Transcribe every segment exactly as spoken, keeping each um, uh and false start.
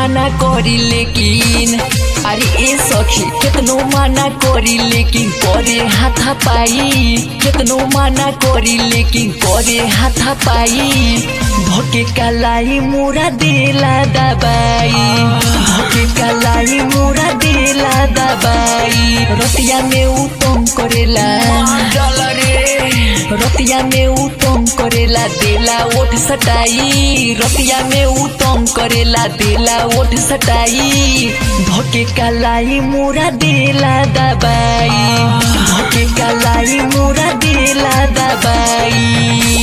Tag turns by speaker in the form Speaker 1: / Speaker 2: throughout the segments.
Speaker 1: माना करी लेकिन अरे ए सखी कितनो माना करी लेकिन करे हाथा पाई कितनो माना करी लेकिन करे हाथा पाई धोके कलाई मुरा देला दबाई धोके कलाई मुरा देला दबाई रतिया में उत्तम करेला रतिया में उत्तम करेला देला ओठ सटाई रतिया में उत्तम करेला देला ओठ सटाई धोके कलाई मुरा देला दबाई धोके कलाई मुरा देला दबाई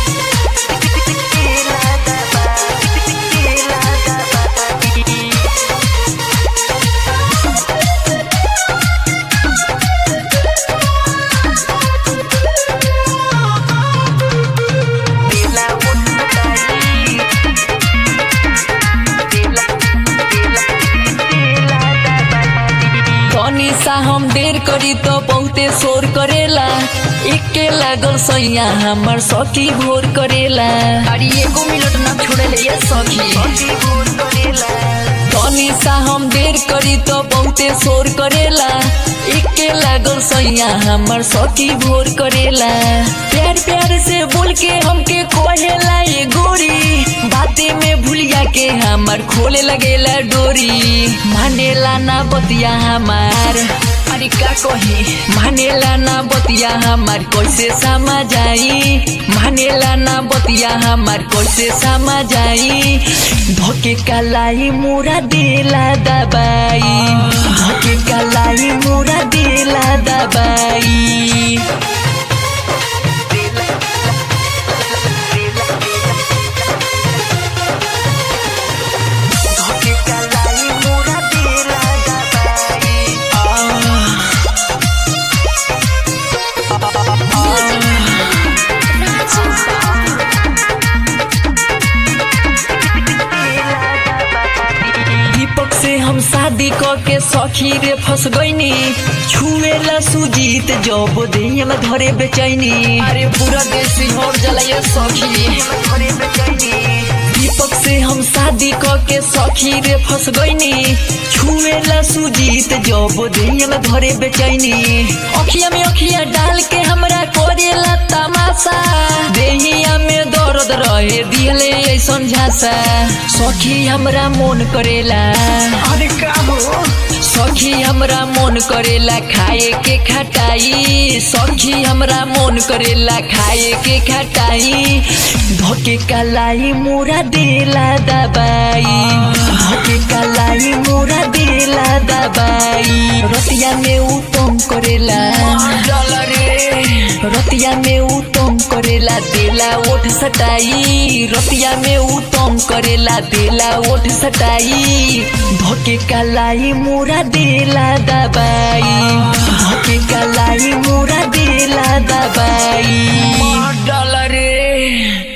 Speaker 1: सा हम देर करी तो बहुते शोर करेला एके लागल सैया हमर सखी भोर करेला अरे एगो मिनट ना छोड़ेले ये सखी तनी सा हम देर करी तो बहुते शोर करेला एके लागल सैया हमर सखी भोर करेला प्यार प्यार से बोल के हमके कहेला ये गोरी बातें में भूलिया के हमर खोले लगेला डोरी मानेला ना बतिया हमार अरे का कही मानेला ना बतिया हमार कैसे समझ आई मानेला ना बतिया हमार कैसे समझ आई धोके कलाई मुरा देला दबाई धोके कलाई मुरा देला दबाई हम शादी के सखी रे फंस गईनी छुएला सुजीत जब देहल धरे बेचैनी अरे पूरा देश सिंहर जलाए सखी दीपक से हम शादी के सखी रे फंस गईनी छुएला सुजीत जब देहल धरे बेचैनी अखिया में अखिया डाल के हमरा करेला तमाशा देहिया में दर्द रहे दिले ऐसन झांसा सखी हमरा मन करेला अरे का हो सखी हमरा मन करेला खाए के खटाई सखी हमरा मन करेला खाए के खटाई धोके कलाई मुरा देला दबाई धोके कलाई मुरा देला दबाई रतिया में उत्तम करेला रतिया में उत्तम करेला देला ओठ सटाई रतिया में उत्तम करेला देला ओठ सटाई धोके कलाई मुरा देला दबाई धोके कलाई मुरा देला दबाई डॉलर